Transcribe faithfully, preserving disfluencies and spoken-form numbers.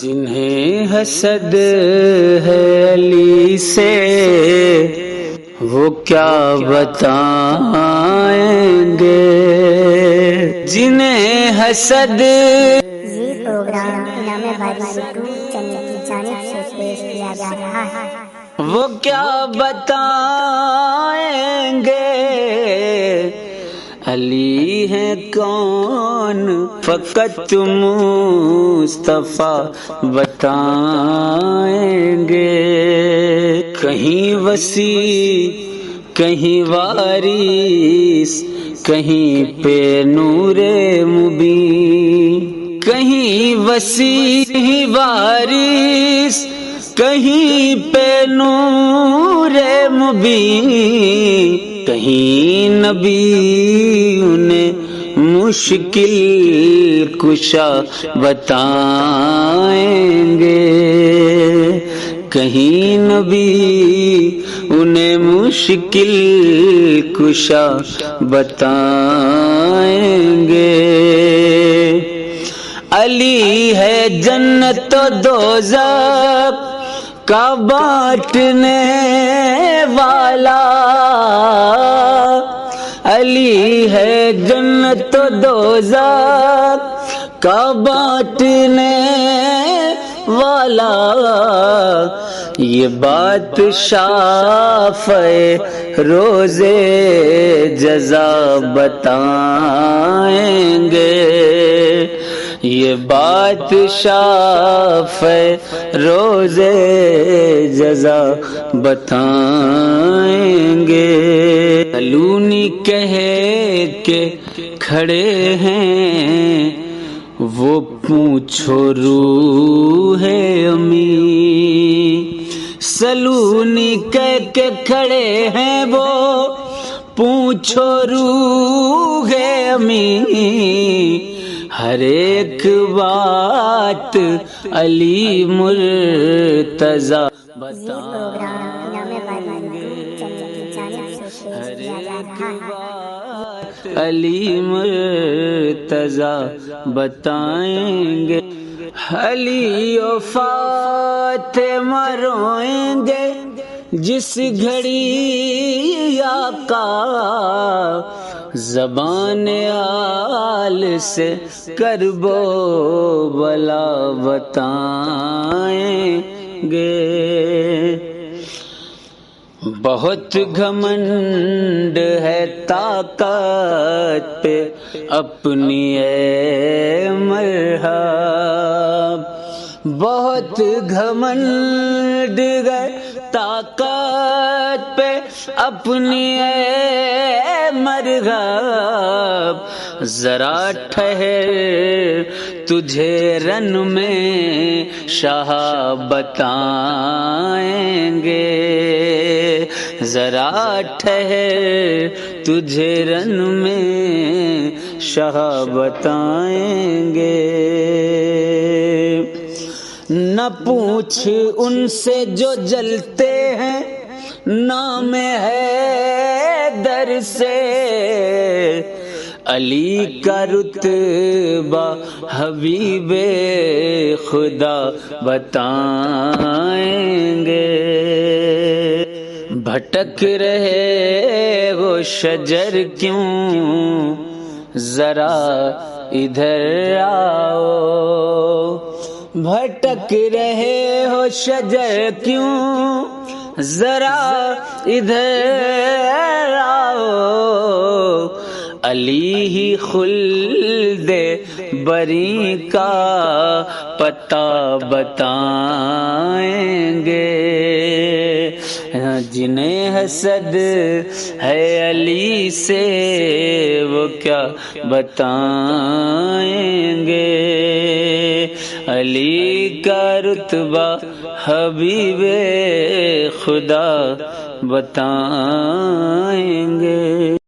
جنہیں حسد ہے علی سے وہ کیا بتائیں گے، جنہیں حسد یہ پروگرام انعام باری یوٹیوب چینل کی جانب سے پیش کیا جا رہا ہے۔ وہ کیا بتائیں گے، علی ہے کون فقط مصطفیٰ بتائیں گے، کہیں وسیع کہیں وارث کہیں پہ نور مبین، کہیں وسیع کہیں وارث کہیں پہ نور مبین، کہیں نبی انہیں مشکل کشا بتائیں گے، کہیں نبی انہیں مشکل کشا بتائیں گے۔ علی ہے جنت و دوزخ کا بانٹنے والا، علی ہے جنت و دوزخ کا بانٹنے والا، یہ بات شافع روز جزا بتائیں گے، یہ بات شافع روز جزا بتائیں گے۔ سلونی کہے کہ کھڑے ہیں وہ پوچھو روح امی، سلونی کہہ کے کھڑے ہیں وہ پوچھو روح امی، ہر ایک بات علی مرتضیٰ بتائیں گے، ہر ایک بات علی مرتضیٰ بتائیں گے۔ علی و فاطمہ روئیں گے جس گھڑی آقا زبان آل سے کرب و بلا بتائیں گے، بہت گھمنڈ ہے طاقت پہ اپنی اے مرحب، بہت گھمنڈ ہے طاقت پہ اپنی اے مرغب، ذرا ٹھہر تجھے رن میں شاہ بتائیں گے، ذرا ٹھہر تجھے رن میں شاہ بتائیں گے، نہ پوچھ ان سے جو جلتے ہیں نام ہے در سے، علی کا رتبہ حبیب خدا بتائیں گے، بھٹک رہے وہ شجر کیوں ذرا ادھر آؤ، بھٹک رہے ہو شجر کیوں ذرا ادھر آؤ، علی ہی خلد بری کا پتہ بتائیں گے، جنہیں حسد ہے علی سے وہ کیا بتائیں گے، علی کا رتبہ حبیب خدا بتائیں گے۔